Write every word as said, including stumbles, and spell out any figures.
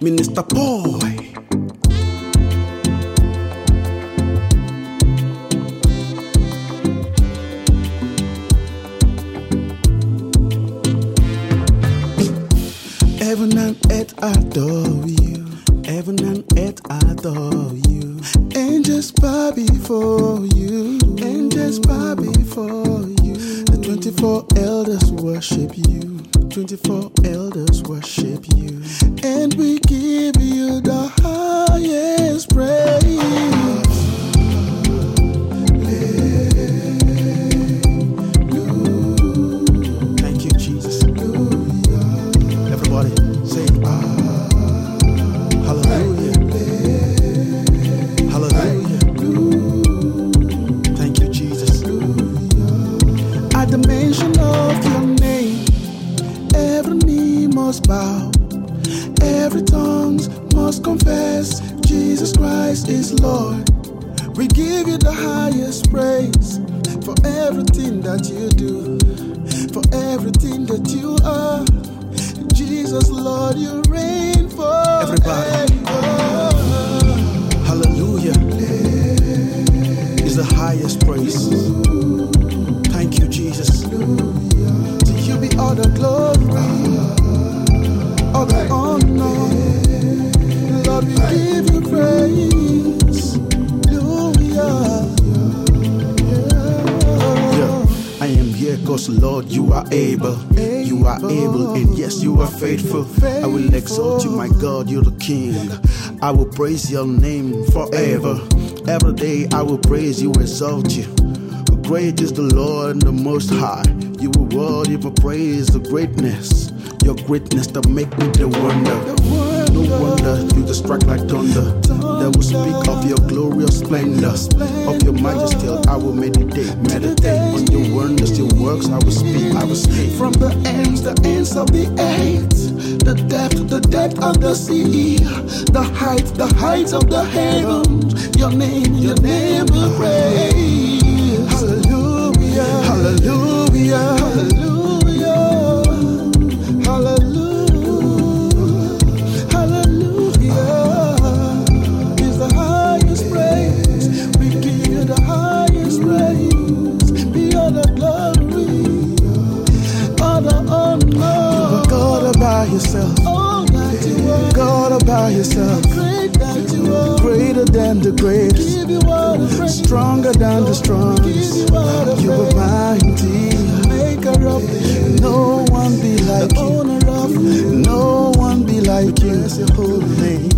Minister Boy. Heaven and earth adore you. Heaven and earth adore you. Angels bow before you. Angels bow before you. The twenty-four elders worship you. twenty-four elders worship you. And we give you the highest praise. Thank you, Jesus. Everybody say ah. Hallelujah. Hallelujah. Thank you, Jesus. At the mention of your name, every knee must bow, every tongue must confess Jesus Christ is Lord. We give you the highest praise for everything that you do, for everything that you are. Jesus, Lord, you reign for everybody. Hallelujah is the highest praise. Thank you, Jesus. To you be all the glory, all the honor. Lord, we give you praise. Hallelujah. Yeah. I am here because, Lord, you are able. You are able, and yes, you are faithful. I will exalt you, my God, you're the King. I will praise your name forever. Every day I will praise you, exalt you. Great is the Lord and the Most High. You are worthy for praise, the greatness. Your greatness that make me the wonder. No wonder you just strike like thunder. They will speak of your glorious splendor, of your majesty. I will meditate, meditate on your wonders, your works. I will speak, I will speak. From the ends, the ends of the earth, the depth, the depth of the sea, the height, the heights of the heavens. Your name, your name will praise. Hallelujah, hallelujah, hallelujah, hallelujah, hallelujah is the highest praise. We give you the highest praise. Be all the glory, all the honor. You are God all by yourself. Oh, that you are God all by yourself. Great that you are, greater than the greatest. Give you all the praise. Stronger than the strongest. You are mighty, maker of the no one be like you. No one be like you. Your holy name.